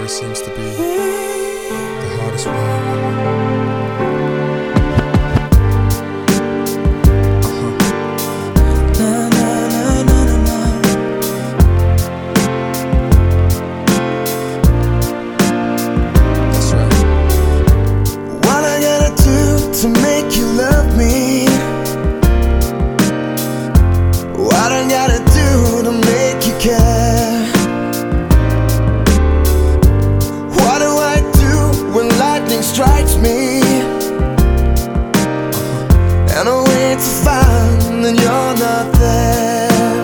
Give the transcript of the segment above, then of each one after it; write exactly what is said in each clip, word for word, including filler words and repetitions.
sorry seems to be the hardest word. To make you love me, what I gotta do to make you care? What do I do when lightning strikes me and I wait to find that you're not there?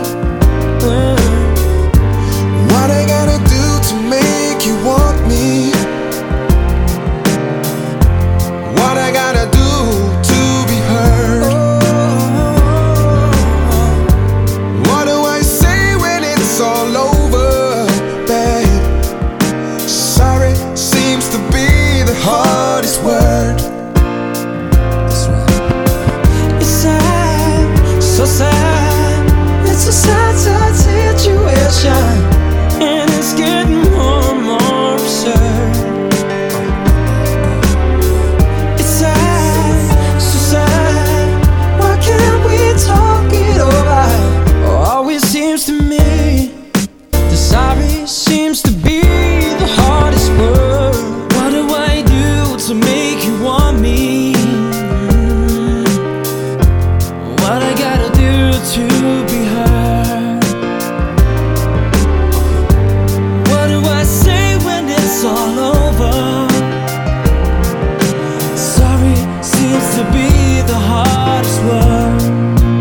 What I gotta do to make you want me? What I gotta do to be heard? What do I say when it's all over, babe? Sorry seems to be the hardest word. That's right. It's sad, so sad. It's a sad, sad situation, and it's getting more and more absurd. Talk it over. Always seems to me the sorry seems to be the hardest word. What do I do to make you want me? What I gotta do to be heard? What do I say when it's all over? Sorry seems to be the hardest word.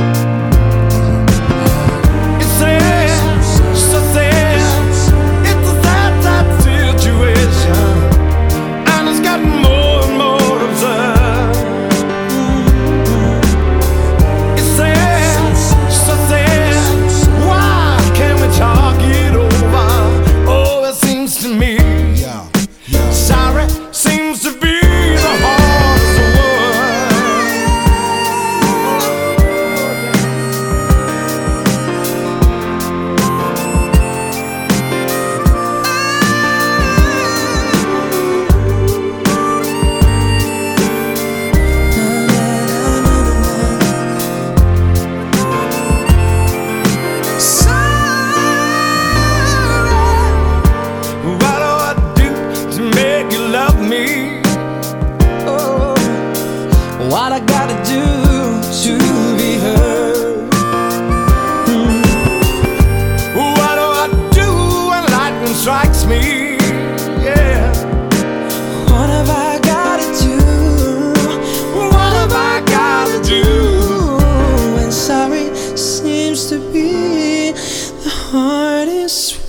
What I gotta do to be heard? Mm. What do I do when lightning strikes me? Yeah. What have I gotta do? What have I gotta do? And sorry seems to be the hardest